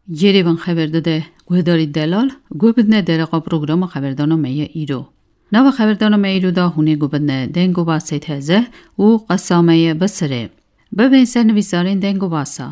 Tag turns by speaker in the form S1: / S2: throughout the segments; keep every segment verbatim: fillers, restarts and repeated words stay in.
S1: Երևան խաբերդե գուհդարի դելալ գուբդնե դերակա պրոգրամը խաբերդանոմեյը իրո նավը խաբերդանոմեյը դա հունի գուբդնե դենգոբասի թեզե ու qassameyə բսրե բբենսեր նվիսարին դենգոբասա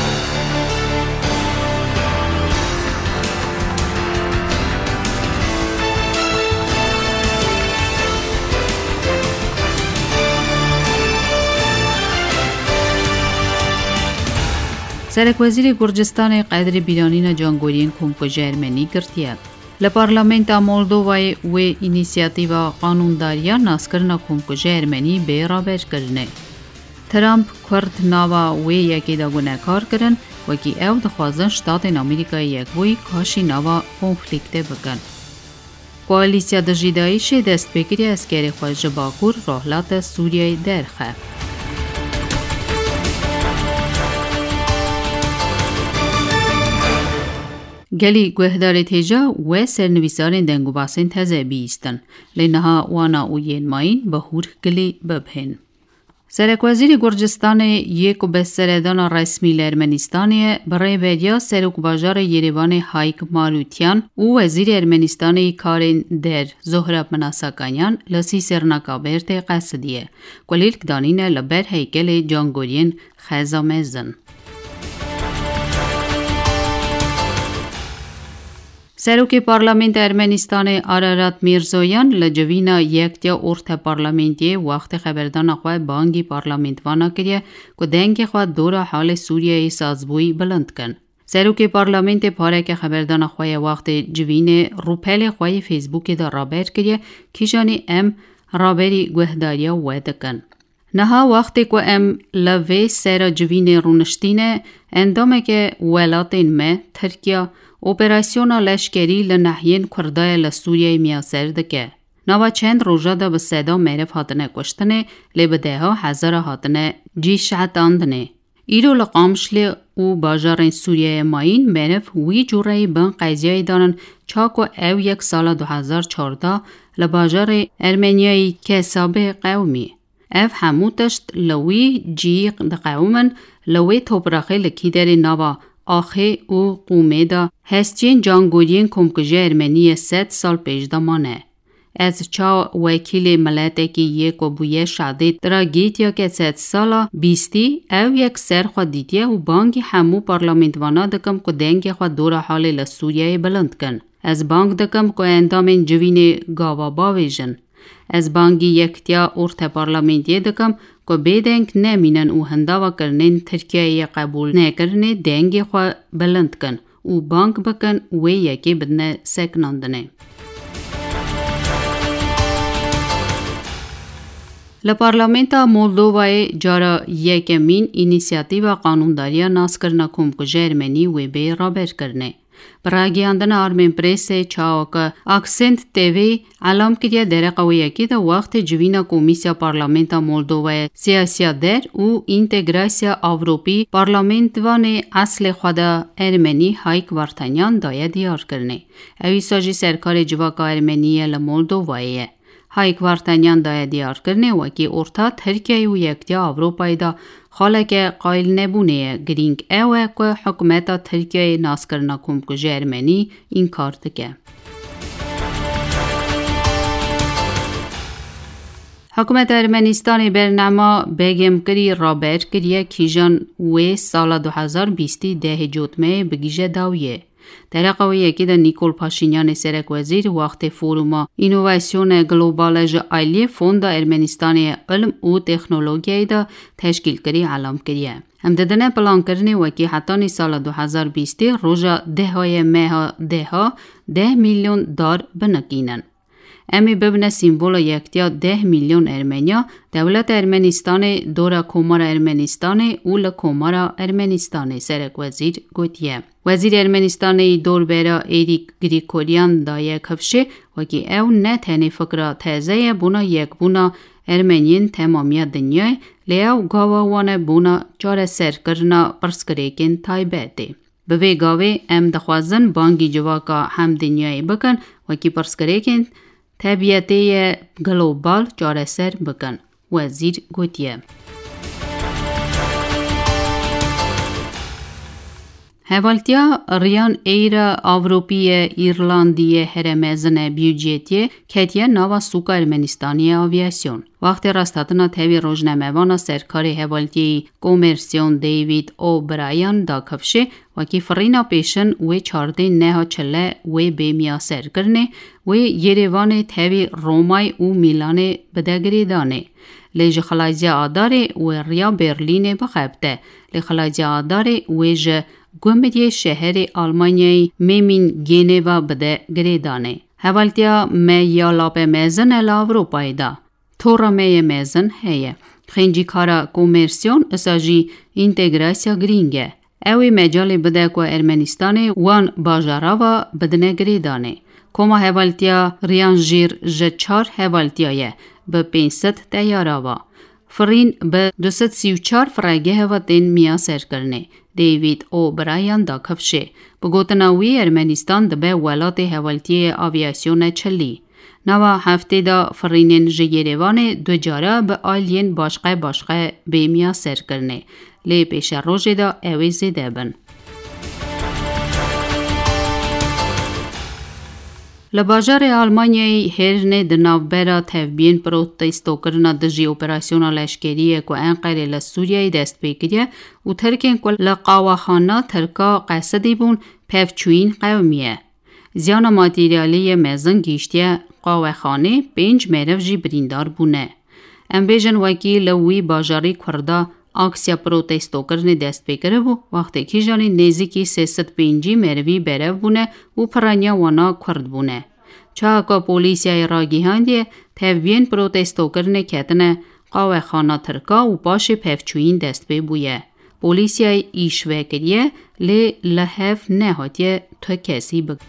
S1: Սերեկվեզիրի Գուրջստանի Qədri Biranina Ջանգորիեն Կոմկոժի Ermeni գրտիա Լ Parlamenta Moldovայի ու ինիցիատիվա qanundarya naskrna Կոմկոժի Ermeni բերաբեր կրնե Trump քուրդ նավա ու եկեդա գունակար կրն վկի ev դխազն շտատեն Ամերիկայի եկվոյ քաշի նավա կոնֆլիկտե բկան Կոալիցիա դժիդայի շեդեստ բեկրի ասկերի խոյժը Բաքուր ռոհլատը Սուրիայի դերխը Գելի գուհդարի թեժա ու սերնվիսարին դենգուբասին թեզե բիստն լենահա ուանա ու յենմային բհուր գլի բբհեն Սերեկվեզիրի Գուրջստանի եկու բեսերեդան ռեսմիլ Ermenistani բրեբերյա սերուկ բաժարը Երևանի Հայկ Մարության ու վեզիրի Ermenistani Քարեն դեր Զոհրաբ Մնասականյան լսի սերնակաբերտե qasdiye Կոլիլք դանինը լբեր հեյկել է Ջանգորիեն խեզամեզն Սերուկի պարլամենտ Ermenistani Ararat Mirzoyan լջվինա եկտյա օրթը պարլամենտի վախտե խաբերդան ախվայ բանգի պարլամենտ վանակրիե կդենգի խվա դորա հալե Սուրիայի սազբույի բլնդկն Սերուկի պարլամենտի բարեկե խաբերդան ախվայ վախտե ջվինե ռուփելե խվայ Facebook-ի դա ռաբեր կրիե քիժանի եմ ռաբերի գուհդարյա ուեդկն Նահա վախտե կո եմ լվե սերը ջվինե ռունշտինե էնդոմեկե ուելատին մե Թրկիա Օպերացիոնա լեշկերի լնահյեն քուրդայը լսուրիայի միասեր դկե Նավաչենդ ռոժադա բսեդա մերև հատնե կոշտնե լեբդեհա հազարը հատնե ջիշատանդնե Իրո լყամշլի ու բաժարեն Սուրիայի մային մերև ուի ջուրայի բն ყայզիայի դանն չակո ev եկ սալա դու հազար չորդա լբաժարի Ermeniայի կեսաբե qawmi ev համուտշտ լուի ջիղ դqawmen լուի թոպրախե լքիդերի նավա Ախե ու Կումեդա հեսջին Ջանգորիեն Կոմկոժի Ermeniye սեթ սալ պեժդամանե Այս չա վեկիլի մլետեկի եկոբուє շադի տրագեդիա կեցեց սալա բիստի ev եկ սեր խադիտիե ու բանկի համու պարլամենտվանա դկմ կդենգի խա դորա հալի լսուրիայի բլնդկն Այս բանկ դկմ կոենդամեն ջվինի գավաբավեժն Այս բանկի եկտյա օրթը պարլամենտի դկմ կոբեդենք նեմինն ու հնդավա կրնեն Թրկիայի qəbul նեկրնի դենգի խա բլնդկն ու բանկ բկն ու եկի բդնե սեկնանդնե Լ Parlamenta Moldovայի ջարը եկեմին ինիցիատիվա qanundarya naskrna Կոմկոժի Ermeni ու բերաբեր կրնե Պրագիանդնա Armen Press-ը չաոկը Accent T V ալամ կրիա դերակավույակի դա վաղթե ջվինա կոմիսիա Parlamenta Moldovայի սիասիադեր ու ինտեգրասիա Ավրոպի Parlamentvani ասլե խադա Ermeni Հայկ Վարդանյան դայա դիար կրնե Ավիսաժի սերկարի ջվակա Ermeniye Լ Moldovայի Հայկ Վարդանյան դայա դիար կրնե ուակի օրթա Թրկիայի ու եկտյա Ավրոպայի դա Խալակե qayilնեբունե գրինգ էվե կո հուկմետա Թրկիայի նասկրնա Կոմկոժի Ermeni ինքարտկե Հուկմետա Ermenistani բերնամա բեգեմ կրի ռաբեր կրիե քիժան ու սալա դու հազար բիստի դեհջոտմե բգիժե դավիե Դերակավույեկի դա Նիկոլ Փաշինյանի սերեկվեզիր վախտե ֆորումա ինովասիոնե գլոբալեժ այլի ֆոնդա Ermenistani ըլմ ու տեխնոլոգիայի դա թեշկիլ կրի ալամ կրիե Հմդդնե պլան կրնի վակի հատանի սալա դու հազար բիստի ռոժա դեհայե մեհա դեհա դեհ միլիոն դար բնակինն Էմի բբնե սիմվոլը եկտյա դեհ միլիոն Ermenia դավլատ Ermenistani դորա կոմարա Ermenistani ու լը կոմարա Ermenistani սերեկվեզիր գոտիե Վազիր Ermenistani դորբերա Էրիկ Գրիգորյան դայե քվշե վակի էու նեթենի ֆկրա թեզեյե բունա եկբունա Ermenien թեմամիա դնյե լեավ գավավանե բունա ճարեսեր կրնա պրսկրեկեն թայբետի Բվե գավե եմ դխվազն բանգի ջվակա համ դնյայի բկն վակի պրսկրեկեն Թեբիետեյե գլոբալ ճարեսեր բկն Վազիր գոտիե Հեվալտիա ռիան էյրը Ավրոպիե Իռլանդիե հերեմեզնե բյուջետիե քետիե նավա սուկա Ermենիստանի ավիասիոն Վախտի ռաստատնա թևի ռոժնեմևանա սերքարի հեվալտիի կոմերսիոն Դեյվիդ Օ'Բրայան դակավշե վակի ֆրինա պեշն ուե չարդին նեհա չլե ուե բեմիա սերկրնե ուե Երևանը թևի Ռոմայ ու Միլանը բդագրիդանը Լեժ խլազիա ադարե ուե ռիա Բերլինե բխեպտե լե խլազիա ադարե ուեժ Գոմեդիե շեհերի Ալմանիայի մեմին Գենևա բդե գրեդանը Հեվալտիա մեյա լապե մեզն էլ Ավրոպայդա Թորը մեյե մեզն հեյե Խենջի քարա կոմերսիոն ըսաժի ինտեգրասիա գրինգե Էվի մեջալի բդեկո Ermենիստանը ուան բաժարավա բդնե գրեդանը Կոմա հեվալտիա ռիանժիր ժչար հեվալտիայե բպենստ տեյարավա Ֆրին բ դուստ սիուչար ֆրագե հևատեն միա սերկրնե Դեյվիդ Օ'Բրայան դակավշե Բգոտնաուի Ermենիստան դբե ուալատե հեվալտիե ավիասիոնե չլի Նավա հավտեդա ֆրինեն ժ Երևանը դոջարա բ այլեն բաշყե բաշყե բեմիա սերկրնե Լե պեշա ռոժեդա էվիզի դեբն Լբաժարը Ալմանիայի հերնե դնավբերա թևբին պրոտեստոկրնա դժի օպերասիոնալ էշկերի եկո անყայրելը Սուրիայի դեստպեկիրը ու թրկեն կոլ լყավախանա թրկա qəsədիբուն փևչուին qayomիե Զյանը մատերիալի է մեզն գիշտիա qawəxani պենջ մերև ժի բրինդար բունե Ամբեժն վակի լուի բաժարի քրդա Աքսիա պրոտեստոկրնի դեստպեկիրը ու վախտեքի ժանի նեզիկի սեստ պենջի մերվի բերև բունե ու պրանյա վանա քրդ բունե Չահակա պոլիսիայի ռագի հանդի թևբին պրոտեստոկրնի կետնե qawəxana թրկա ու պաշի փևչուին դեստպե բույե Պոլիսիայի իշվեկրիե լե լհև նեհոտիե թոքեսի բգ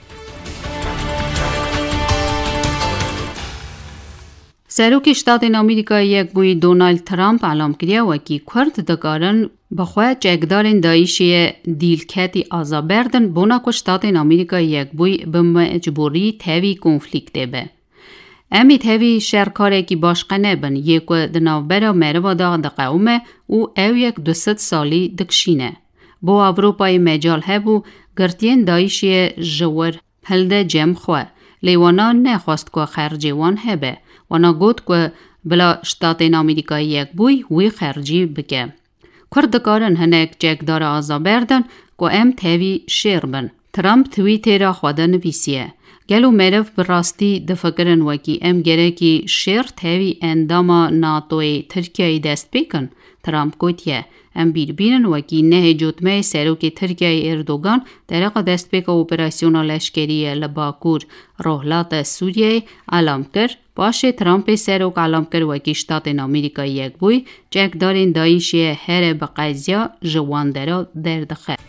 S1: Սերուկի շտատին Ամերիկայի եկբույի Դոնալդ Թրամփ ալամկրիա վակի քրդ դկարն բխոյ ճեկդարին դայիշիե դիլքետի ազաբերդն բոնակո շտատին Ամերիկայի եկբույի բմեջբուրի թևի կոնֆլիկտ էբե Էմի թևի շերքարեկի բաշխենեբն եկո դնավբերա մերվադա դყաում է ու էվ եկ դուստ սալի դկշին է Բո Ավրոպայի մեջալ հեբու գրտին դայիշիե ժվր հլդե ջեմ խոյ Լեվանան նեխոստ կո խերջիվան հեբե Վանա գոտ կո բլա շտատին Ամերիկայի եկբույի ուի խերջի բկե Քրդկարն հնեք ճեկդարը ազաբերդն կո եմ թևի շերբն Թրամփ թվիտերա խոադը նվիսի է Գելու մերև բրաստի դվկրն վակի եմ գերեկի շեր թևի էնդամա նատոյի Թրկիայի դեստպիկն Թրամփ գոյտյե Եմ բիրբինն վակի նեհեջոտ մեյ սերուկի Թրկիայի Էրդոգան Դերակա դեստպիկը օպերասիոնալ էշկերի է լբակուր ռոհլատը Սուրիայի ալամկր Պաշե Թրամփի սերուկ ալամկր վակի շտատին Ամերիկայի եկբույի ճեկդարին դայիշիե հերը բყայզյա ժվանդերա դերդխե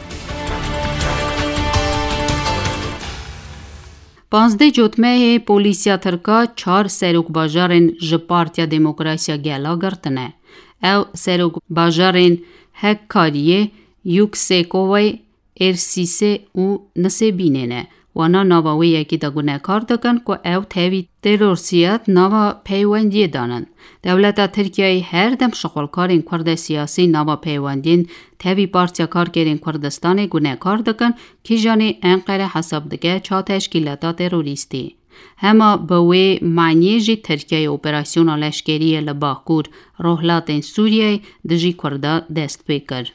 S1: Պանզդե ջոտմեհի պոլիսիա թրկա չար սերուկ բաժարին ժպարտյա դեմոկրասիա գելագրտն է Əv սերուկ բաժարին հեկքարիե յուքսեկովայ էրսիսե ու նսեբինեն է Վանա նավավի եկի դագունե կարդակն կո əv թևի տերորսիատ նավա պեյվանդիե դանն Դավլետա Թրկիայի հերդեմ շխոլքարին քրդե սիասի նավա պեյվանդին թևի պարտիակարկերին Քրդստանի գունե կարդակն քիժանի անყերը հասաբդգե չաթեշկիլատա տերորիստի Həmə բվե մանիեժի Թրկիայի օպերասիոնալ էշկերի է լբակուր ռոհլատեն Սուրիայի դժի քրդա դեստպեկր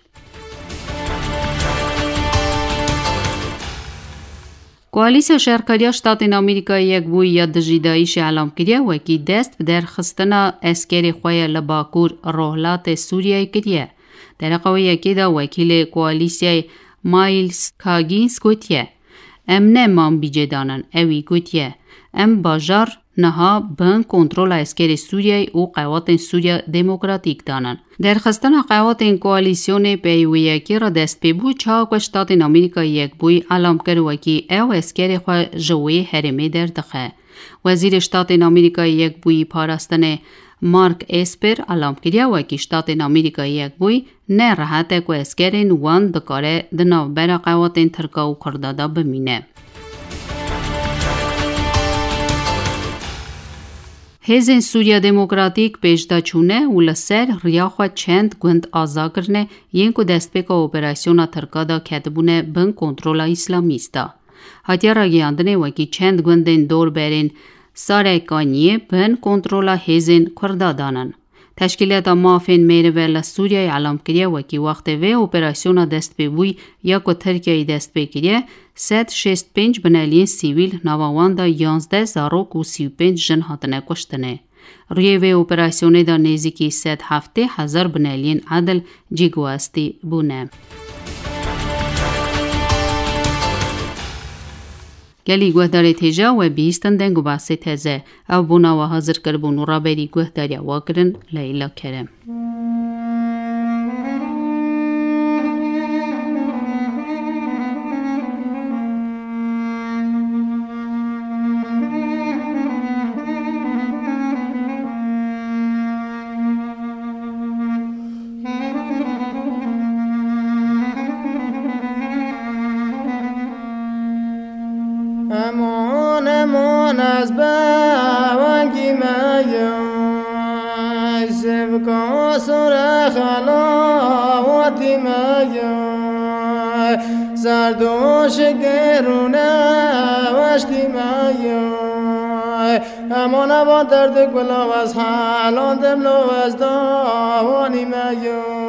S1: Կոալիսիա շերկարյա շտատին Ամերիկայի եկբույի յա դժի դայիշի ալամկիրյա վեկի դեստ դեր խստնա էսկերի խոյը լբակուր ռոհլատե Սուրիայի կրյե Դերակավի եկի դա վեկիլ է կոալիսիայի Մայլս Քագինս գույտյե Əmnə man bicedanın əvi gutye Əm bajar naha bən kontrol əskeri Suriye u qəvatın Suriye demokratik danın Dərxəstana qəvatın koalisyonu peyviye ki ra destpebu çağ ştatın Amerika yekbuy alam kərvəki əv əskeri xwa jəwi hərimi dərdəxə Vəzir ştatın Amerika yekbuy parastane Mark Esper alam kirya waki shtatin Amerika yekbuy ne rahat ko eskerin wan dkare dnav bera qawatin thirka u khardada bmine Հեզեն Սուրիա դեմոկրատիկ պեժդաչունե ու լսեր ռիախա չենդ գունդ ազակրնե ենկու դեսպեկա օպերասյոնա թրկադա կետբունե բն կոնտրոլա իսլամիստա։ Հատյարագի անդնե վակի չենդ գունդեն դոր բերեն սարայկանիե բն կոնտրոլա հեզեն քրդադանան։ Təşkilat-a mafin meyreverlə Suriya alam kiriye vaki vaxteve operasyona destpevui yako Türkiye'yi destpekiriye sed şest penç bineliyên sivil navawanda yanzde zarok û sî penç jin hatine kuştine. Riyê operasyonê da nêzîkî sed heftê hezar bineliyên edil cîgwastî bûne. Gelî guhdarê têja we bîstin deng û bahsê teze ev bûna we hazir kirbûn û raberî guhdariya we kirin Leyla Kerem.
S2: امان امان از بوانگی میای سبکا سر خلاواتی میای سردوش گرونه وشتی میای امان با درد گلو از حالان دملو از داوانی میای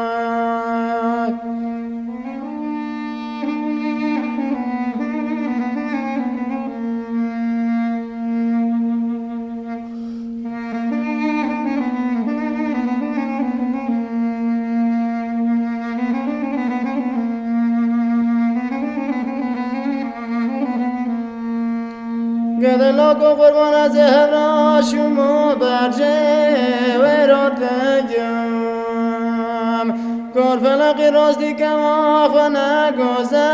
S2: گدلا کو قربان از هر شما برجه و راتگم کار فلقی راستی کم آخ و نگازه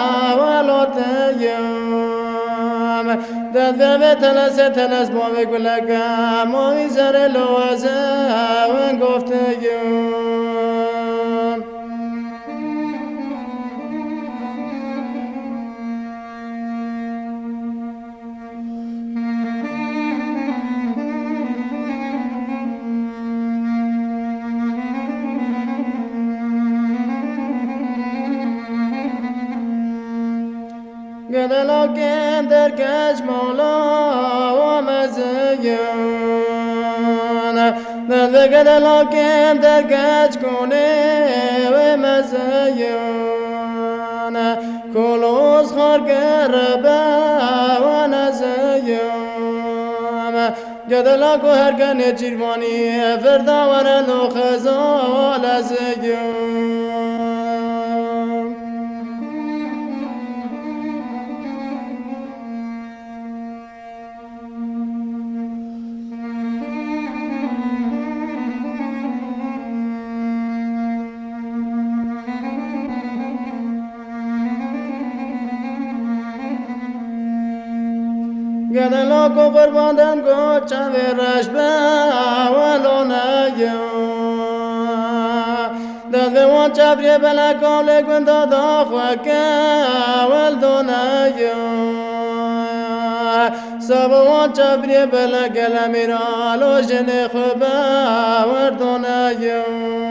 S2: ولاتگم داد به تلس تلس با به گلگم و میزر لوازه و گفتگم گدلا کم در کج مولا و مزیان دل گدلا کم در کج کنه و مزیان کلوز خار کربه و نزیان گدلا کو هر کنه چیروانی فردا ورن و خزال ازیان گدلا کو قرباندن کو چاویرش به ولونایا داد وان چابری بلا کول گوند داخوا که ولدونایا سب وان چابری بلا گلمیرالو جن خوبا وردونایا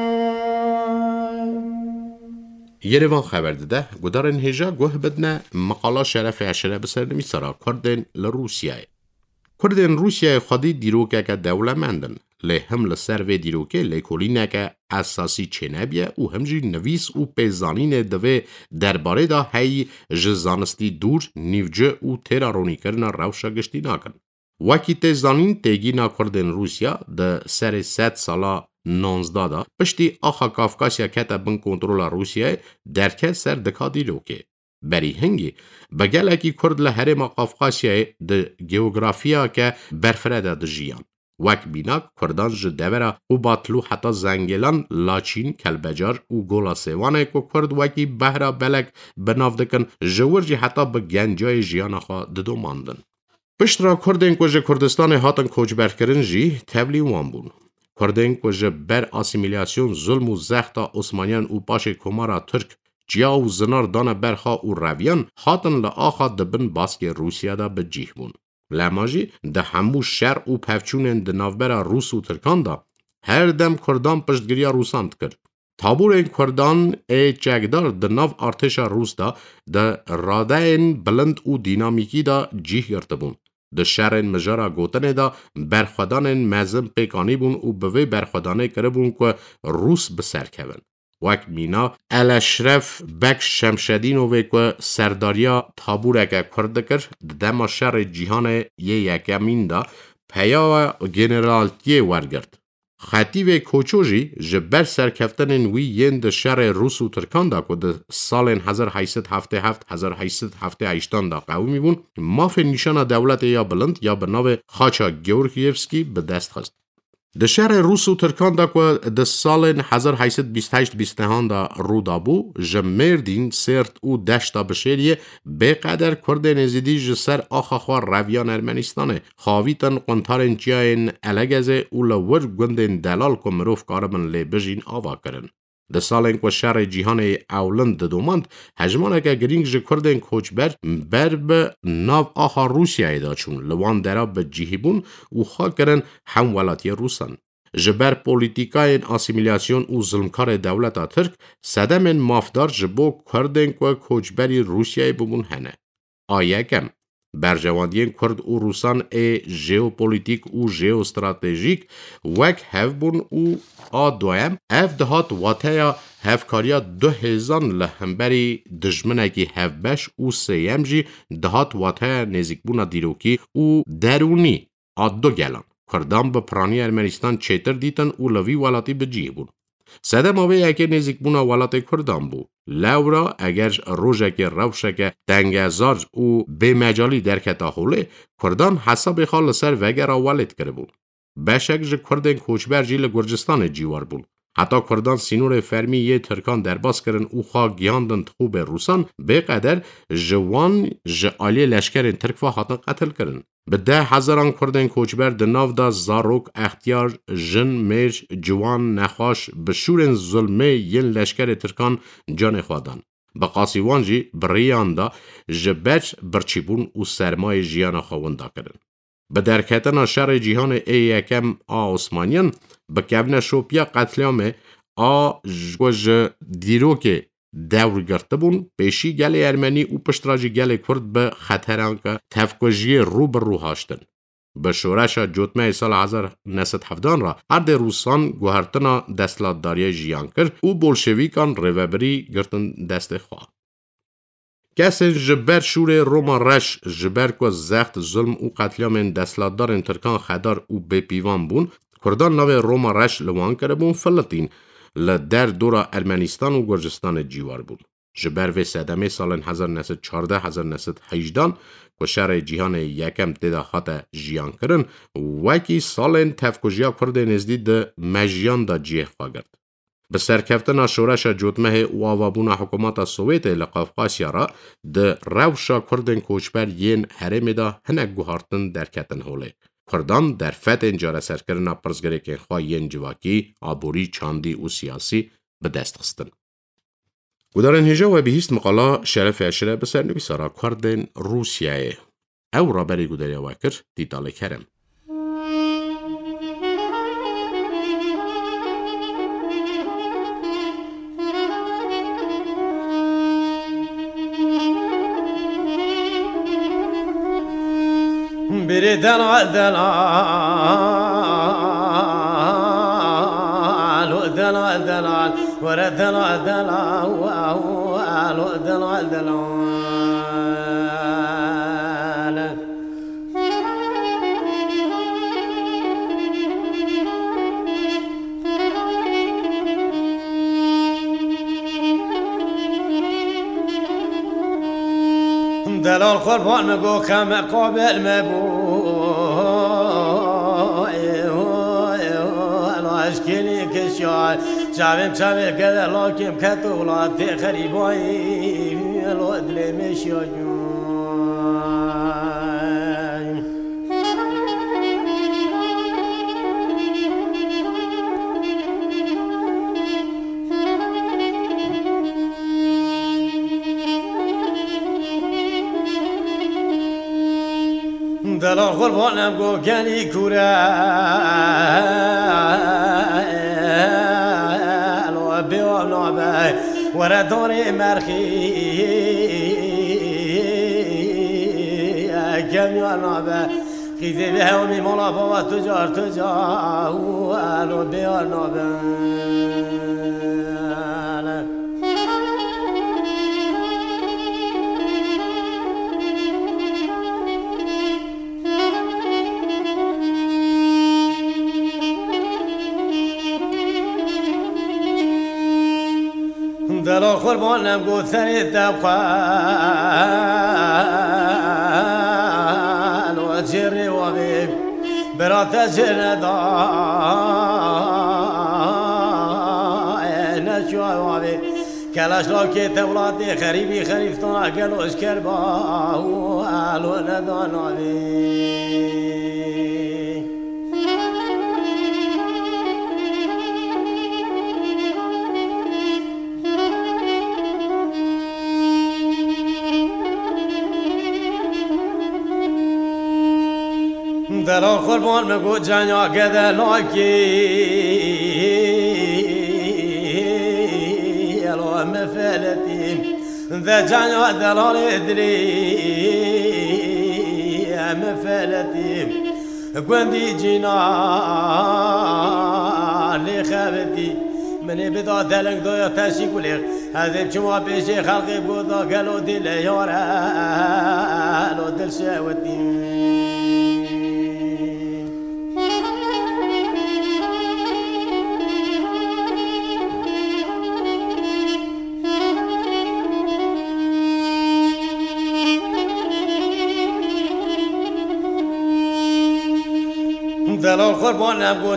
S3: Yerevan xeberdide gudarên hêja guh bidine meqala şerefê eşere bi sernivîsara Kurdên li Rûsyayê. Kurdên Rûsyayê xwedî dîrokeke dewlemend in, lê him li ser vê dîrokê lêkolîneke esasî çênebiye û him jî nivîs û pêzanînê divê derbarê da heyî ji zanistî dûr, nîvci û têraronîkirina rewşa giştî nakin. Wekî tê zanîn têgîna Kurdên Rûsya di serê sed sala nonzda da piştî axa Kafkasya kete bin kontrola Rûsyayê derket ser dika dîrokê. Berî hingî bi gelekî Kurd li herêma Kafkasyayê di geografiyake berfirê de dijiyan. Wek bînak Kurdan ji devera Qubatlû heta Zengelan, Laçîn, Kelbecar û Gola Sêwanê ku Kurd wekî behra belek binav dikin ji wir jî heta bi gencayê jiyana xwe didomandin. Piştra Kurdên ku ji Kurdistanê hatin koçberkirin jî tevlî wan bûn. Kurdên ku ji ber asîmîlasyon, zulm û zexta Osmanyan û paşê komara Türk ciya û zinar dane berxa û reviyan hatin li axa dibin baskê Rûsyada bi cih bûn. لماجی ده همو شر و پفچونن ده نافبرا روس و ترکان دا هر دم کردان پشتگیریا روسان کرد. تابور این کردان ای چگدار ده ناف ارتشا روس دا ده راده این بلند و دینامیکی دا جیه گرتبون. ده شهرین مجارا گوتنه دا برخودان مزم پیکانی بون و بوی برخودانه کربون که روس بسر کبن. وک مینا الاشرف بک شمشدین و که سرداریا تابور اگه کرده کر دما شهر جیهان یه یکمین دا پیا و گنرالتیه ورگرد. خطیب کوچوژی جبر سرکفتن وی ین ده شهر روس و ترکان دا که ده سال هزار و هشتصد و هفتاد و هفت هزار و هشتصد و هفتاد و هشت دا قومی بون ماف نشان دولت یا بلند یا به نام خاچا گیورگیفسکی به دست خست. ده شهر روس و ترکان دا که ده سال هزار و هشتصد و بیست و هشت بیست و نه دا رو دا بو جمردین سرت و دشتا بشریه بقدر کرد نزیدی جسر آخا خواه رویان ارمنستانه خواویتن قنطارن چیاین الگزه و لور گندن دلال که مروف کارمن لی بجین آوا کرن. ده سالن که شهر جیهان اولند ده دوماند هجمانه که گرینگ جه کردن کوچبر بر به ناو آخا روسیه دا چون لوان درا به جیهبون و خواه کرن هم ولاتی روسان. جبر پولیتیکای آسیمیلیاسیون و ظلمکار دولت ترک صدم مافدار جبو کردن که کوچبری روسیه ببون هنه. آیه کم برجواندین کرد و روسان ای ژئوپلیتیک و ژئوستراتژیک وک هف بون و آ دویم اف دهات واتیا هفکاریا دو هزان لهمبری دجمنگی هف بش و سیم جی دهات واتیا نزیک بونا دیروکی و درونی آ دو گلان کردان به پرانی ارمنستان چیتر دیتن و لوی والاتی بجی بون. سده ماوی اگه نزیک بونا ولات کردان بو. لورا اگر روژک روشک دنگزار و به مجالی درکتا خوله کردان حساب خال سر وگر آوالت کرده بون. بشک جه کردن کوچبر جیل گرجستان جیوار بون. حتی کردان سینور فرمی یه ترکان درباس کرن او خواه گیاندن خوب روسان به قدر جوان جه آلی لشکر ترک و حتی قتل کرن. به ده هزاران کردن کوچبر دناو دا زاروک اختیار جن میش جوان نخواش به شورن ظلمه ین لشکر ترکان جان خوادان. به قاسیوان جی بریان دا جبچ برچیبون و سرمای جیان خوانده کرن. به درکتن شر جیهان ای یکم آ عثمانیان به کون شوپیا قتلیام آ جوج دیروک دور گرته بون پیشی گل ارمنی و پشتراجی گل کرد به خطران که تفکجی رو بر رو هاشتن. به شورش جوتمه سال هزار و نهصد و هفتاد را ارد روسان گوهرتنا دستلاتداری جیان کرد و بولشویکان ریوبری گرتن دست خواه. کسین جبر شور روما رش جبر که زخت ظلم و قتلیام دستلاتدار ترکان خدار و بپیوان بون کردان نو روما رش لوان کرده بون فلطین لدر دورا ارمنستان و گرجستان جیوار بون. جبر و صدمه سال هزار و نهصد و چهارده هزار و نهصد و هجده که شهر جیهان یکم تداخات جیان کرن وکی سال تفکجیا کرده نزدید ده مجیان دا جیه خواگرد. به سرکفتن شورش جوتمه و آوابون حکومت سوویت لقافقاسیا را ده روشا کردن کوچبر ین حرم دا هنک گوهارتن درکتن هوله. کردان در فتح انجار سرکرنا پرزگره که خواه ین جواکی، آبوری، چاندی و سیاسی به دست خستن. گودارن هجا و بهیست مقالا شرف اشره بسر نویسارا کردن روسیه او را بری گوداری واکر دیتال کرم.
S2: بری دلال دلال و دلال دلال ورا دلال دلال و دلال دلال دلال قربان مگو کم قابل مبو اشکلی کشیار چاویم چاویم کده لاکیم کتولات خریبایی الودلی میشیاجون دلال قربانم گو گنی کوره الو بیو نابه وردانی مرخی گنی نابه خیزی به همی مولا بابا تجار تجار الو بیو نابه دلال قربانم گو سری دبخال و جری و بی برات جر دا نشو و بی کلاش لاکی تولادی خریبی خریفتان گلوش کربا و الو ندانا بی دلال قربان مگو جنیا گده لاکی الو مفلتی ذا جنیا دلال ادری مفلتی گوندی جینا لی خبتی منی بدا دلنگ دویا تشی کلیق هذه شما پیشی خلقی بودا گلو دل یاره الو دل شاوتی دلال قربانم گو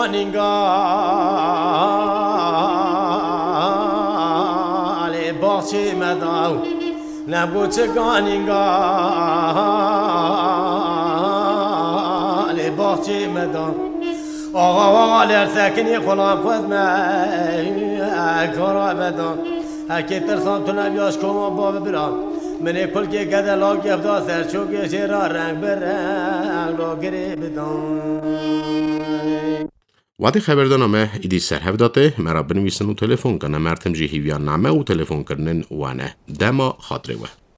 S2: چکانینگال باچه مداو نبو چکانینگال باچه مداو آقا آقا لر سکنی خلام خود من کارا بدان هکی ترسان تو نبیاش کما باب برام منی کل که گده لاغ گفتا سر چوگه شیرا رنگ بر رنگ لاغری بدان
S3: وقتی خبردانامه ایدی سر هفداته مرا بنویسن و تلفن کنه مرتم جی هیویان نامه و تلفن کرنن وانه دما خاطره و